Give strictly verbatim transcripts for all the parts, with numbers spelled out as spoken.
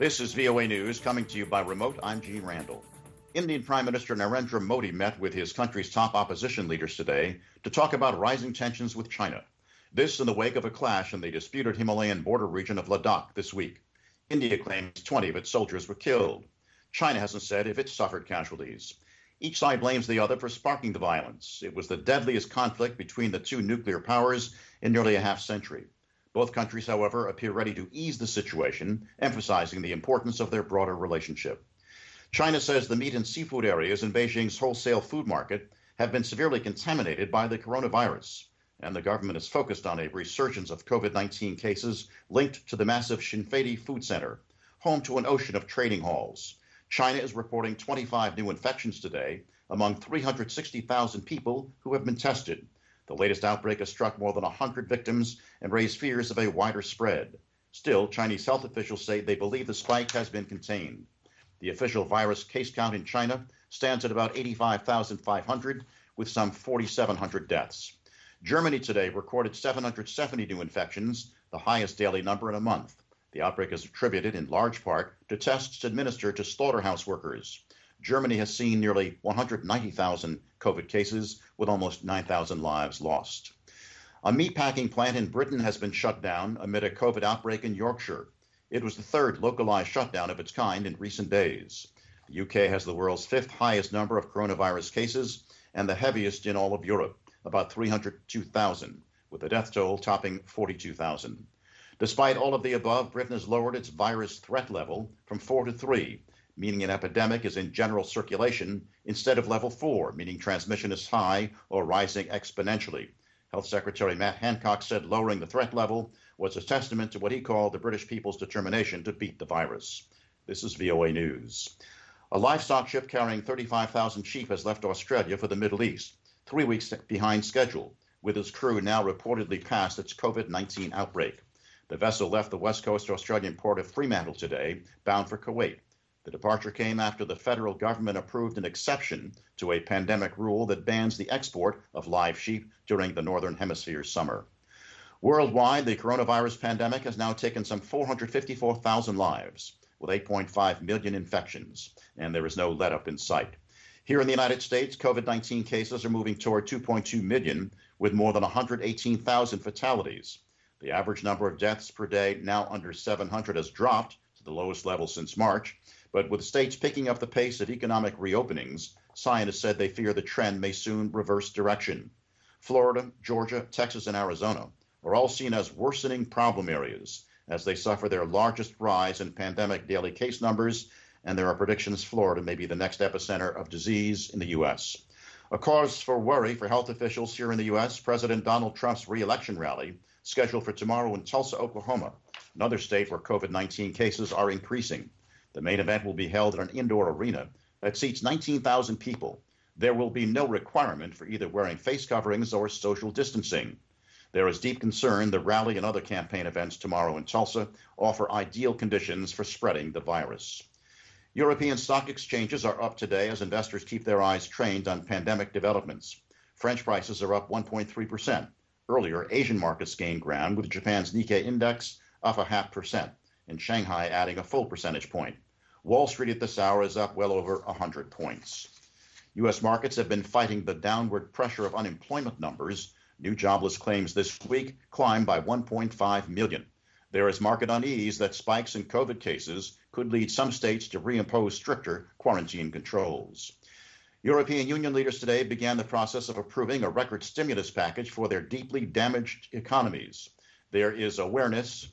This is V O A News coming to you by remote. I'm Gene Randall. Indian Prime Minister Narendra Modi met with his country's top opposition leaders today to talk about rising tensions with China. This in the wake of a clash in the disputed Himalayan border region of Ladakh this week. India claims twenty of its soldiers were killed. China hasn't said if it suffered casualties. Each side blames the other for sparking the violence. It was the deadliest conflict between the two nuclear powers in nearly a half century. Both countries, however, appear ready to ease the situation, emphasizing the importance of their broader relationship. China says the meat and seafood areas in Beijing's wholesale food market have been severely contaminated by the coronavirus, and the government is focused on a resurgence of COVID nineteen cases linked to the massive Xinfadi Food Center, home to an ocean of trading halls. China is reporting twenty-five new infections today among three hundred sixty thousand people who have been tested. The latest outbreak has struck more than one hundred victims and raised fears of a wider spread. Still, Chinese health officials say they believe the spike has been contained. The official virus case count in China stands at about eighty-five thousand five hundred, with some four thousand seven hundred deaths. Germany today recorded seven hundred seventy new infections, the highest daily number in a month. The outbreak is attributed in large part to tests administered to slaughterhouse workers. Germany has seen nearly one hundred ninety thousand COVID cases, with almost nine thousand lives lost. A meatpacking plant in Britain has been shut down amid a COVID outbreak in Yorkshire. It was the third localized shutdown of its kind in recent days. The U K has the world's fifth highest number of coronavirus cases and the heaviest in all of Europe, about three hundred two thousand, with the death toll topping forty-two thousand. Despite all of the above, Britain has lowered its virus threat level from four to three, meaning an epidemic is in general circulation, instead of level four, meaning transmission is high or rising exponentially. Health Secretary Matt Hancock said lowering the threat level was a testament to what he called the British people's determination to beat the virus. This is V O A News. A livestock ship carrying thirty-five thousand sheep has left Australia for the Middle East, three weeks behind schedule, with its crew now reportedly past its COVID nineteen outbreak. The vessel left the west coast Australian port of Fremantle today, bound for Kuwait. The departure came after the federal government approved an exception to a pandemic rule that bans the export of live sheep during the Northern Hemisphere's summer. Worldwide, the coronavirus pandemic has now taken some four hundred fifty-four thousand lives, with eight point five million infections, and there is no let-up in sight. Here in the United States, COVID nineteen cases are moving toward two point two million, with more than one hundred eighteen thousand fatalities. The average number of deaths per day, now under seven hundred, has dropped to the lowest level since March. But with states picking up the pace of economic reopenings, scientists said they fear the trend may soon reverse direction. Florida, Georgia, Texas, and Arizona are all seen as worsening problem areas as they suffer their largest rise in pandemic daily case numbers, and there are predictions Florida may be the next epicenter of disease in the U S. A cause for worry for health officials here in the U S, President Donald Trump's re-election rally, scheduled for tomorrow in Tulsa, Oklahoma, another state where COVID nineteen cases are increasing. The main event will be held in an indoor arena that seats nineteen thousand people. There will be no requirement for either wearing face coverings or social distancing. There is deep concern the rally and other campaign events tomorrow in Tulsa offer ideal conditions for spreading the virus. European stock exchanges are up today as investors keep their eyes trained on pandemic developments. French prices are up one point three percent. Earlier, Asian markets gained ground, with Japan's Nikkei index up a half percent, and Shanghai adding a full percentage point. Wall Street at this hour is up well over one hundred points. U S markets have been fighting the downward pressure of unemployment numbers. New jobless claims this week climbed by one point five million. There is market unease that spikes in COVID cases could lead some states to reimpose stricter quarantine controls. European Union leaders today began the process of approving a record stimulus package for their deeply damaged economies. There is awareness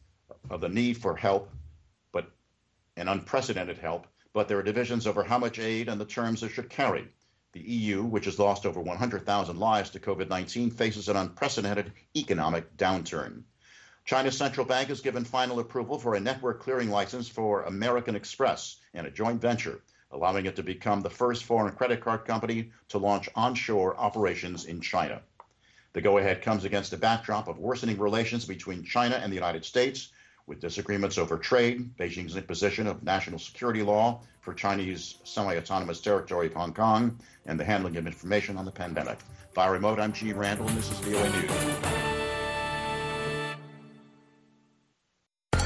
of the need for help, but an unprecedented help, but there are divisions over how much aid and the terms it should carry. The E U, which has lost over one hundred thousand lives to COVID nineteen, faces an unprecedented economic downturn. China's central bank has given final approval for a network clearing license for American Express and a joint venture, allowing it to become the first foreign credit card company to launch onshore operations in China. The go-ahead comes against a backdrop of worsening relations between China and the United States, with disagreements over trade, Beijing's imposition of national security law for Chinese semi-autonomous territory of Hong Kong, and the handling of information on the pandemic. Via remote, I'm Gene Randall, and this is V O A News.